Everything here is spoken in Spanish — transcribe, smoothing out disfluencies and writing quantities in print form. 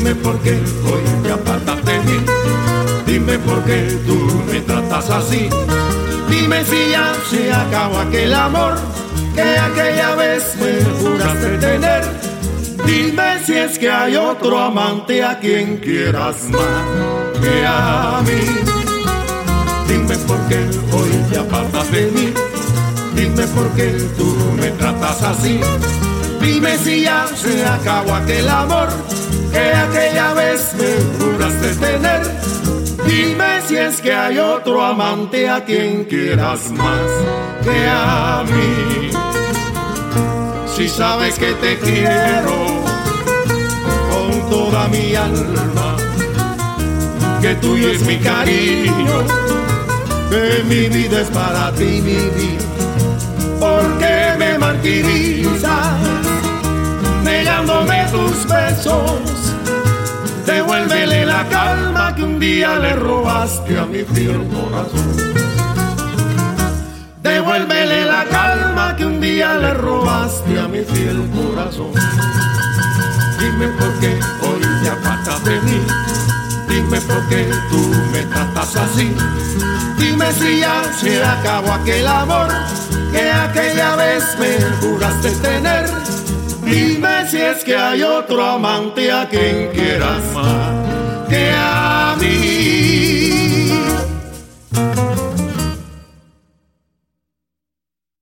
Dime por qué hoy te apartas de mí. Dime por qué tú me tratas así. Dime si ya se acabó aquel amor que aquella vez me juraste tener. Dime si es que hay otro amante a quien quieras más que a mí. Dime por qué hoy te apartas de mí. Dime por qué tú me tratas así. Dime si ya se acabó aquel amor que aquella vez me juraste tener. Dime si es que hay otro amante a quien quieras más que a mí. Si sabes que te quiero con toda mi alma, que tuyo es mi cariño, que mi vida es para ti, mi vida. ¿Por qué me martirizas negándome tus besos? Devuélvele la calma que un día le robaste a mi fiel corazón. Devuélvele la calma que un día le robaste a mi fiel corazón. Dime por qué hoy te apartas de mí. Dime por qué tú me tratas así. Dime si ya se acabó aquel amor que aquella vez me juraste tener. Dime si es que hay otro amante a quien quieras más que a mí.